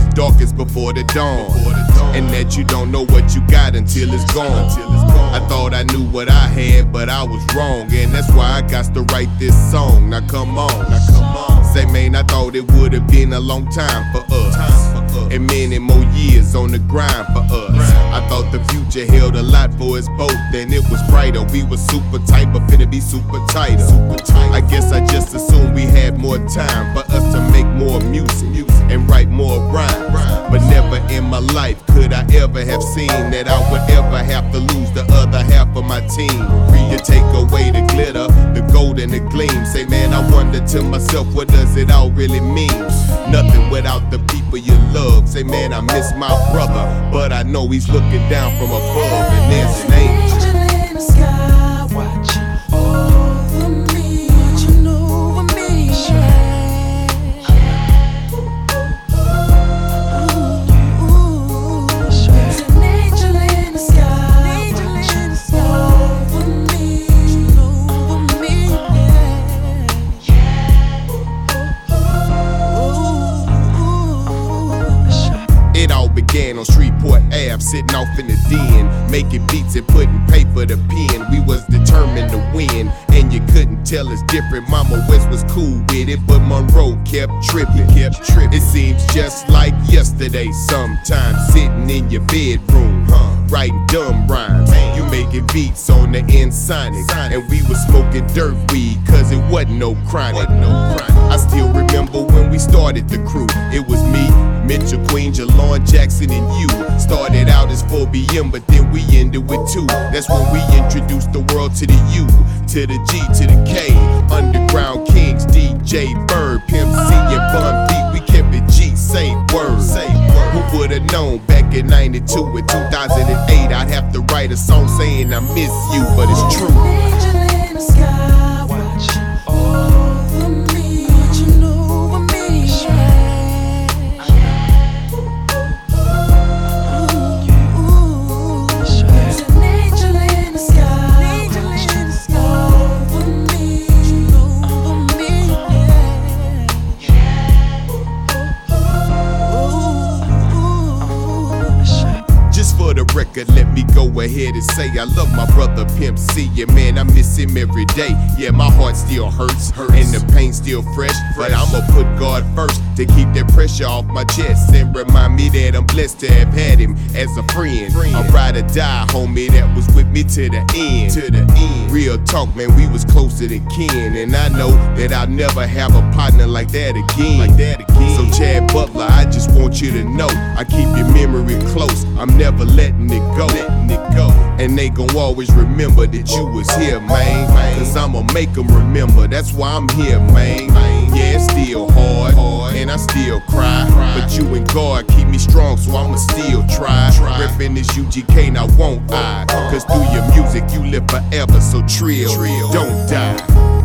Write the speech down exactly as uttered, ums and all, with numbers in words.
darkest before the dawn, and that you don't know what you got until it's gone. I thought I knew what I had, but I was wrong, and that's why I got to write this song. Now come on, now come on. Say, man, I thought it would have been a long time for us, and many more years on the grind for us. I thought the future held a lot for us both, and it was brighter. We were super tight, but finna be super tighter. I guess I just assumed we had more time for us to make more music and write more rhymes. But never in my life could I ever have seen that I would ever have to lose the other half of my team. You take away the glitter, the gold and the gleam. Say, man, I wonder to myself, what does it all really mean? Nothing without the people you love. Say, man, I miss my brother, but I know he's looking down from above, and there's an angel in the sky watching over me, watching over me. There's an angel in the sky watching over me, over me. It all began on Shreveport Ave, sitting off in the den, making beats and putting paper to pen. We was determined to win, and you couldn't tell us different. Mama West was cool with it, but Monroe kept tripping, kept tripping. It seems just like yesterday sometimes, sitting in your bedroom, huh, writing dumb rhymes. You making beats on the Insonics, and we was smoking dirt weed, cause it wasn't no chronic. I still remember when we started the crew. It was me, Mitchell Queen, Jalon Jackson, and you. Started out as four B M, but then we ended with two. That's when we introduced the world to the U, to the G, to the K. Underground Kings, D J Bird, Pimp C, and Bun B. We kept it G, say word. Say word. Who would've known back in ninety-two and two thousand eight I'd have to write a song saying I miss you, but it's true. Angel in the sky watching over me, watching over me. There's an angel in the sky watching over me, over me. Just for the record, let me go ahead and say I love my brother Pimp C, yeah, man, I miss him every day. Yeah, my heart still hurts, hurts. And the pain still fresh, but I'ma put God first to keep that pressure off my chest and remind me that I'm blessed to have had him as a friend. A ride or die, homie, that was with me to the end. To the end. Real talk, man, we was closer than kin, and I know that I'll never have a partner like that again. Like that again. So Chad Butler, I just want you to know I keep your memory close. I'm never letting it go. Letting it go. And they gon' always remember that you was here, man. Cause I'ma make them remember, that's why I'm here, man. Yeah, it's still hard, and I still cry, but you and God keep me strong, so I'ma still try. Reppin' this U G K, now won't I? Cause through your music you live forever, so trill, don't die.